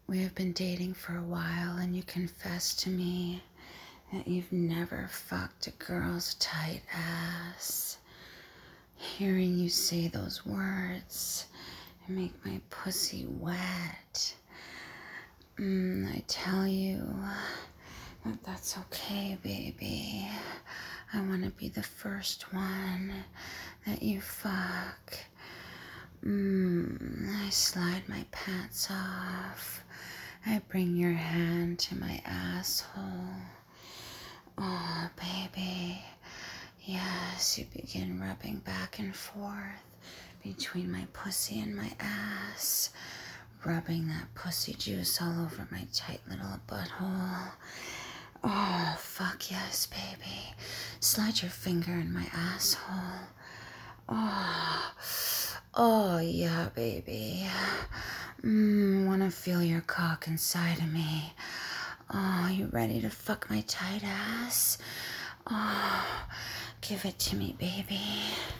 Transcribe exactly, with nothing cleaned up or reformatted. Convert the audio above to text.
We have been dating for a while, and you confessed to me that you've never fucked a girl's tight ass. Hearing you say those words make my pussy wet. Mm, I tell you that that's okay, baby. I want to be the first one that you fuck. Mm, I slide my pants off. I bring your hand to my asshole. Oh, baby. Yes, you begin rubbing back and forth between my pussy and my ass, rubbing that pussy juice all over my tight little butthole. Oh, fuck yes, baby. Slide your finger in my asshole. Oh, oh yeah, baby. Mmm, wanna feel your cock inside of me. Oh, you ready to fuck my tight ass? Oh, give it to me, baby.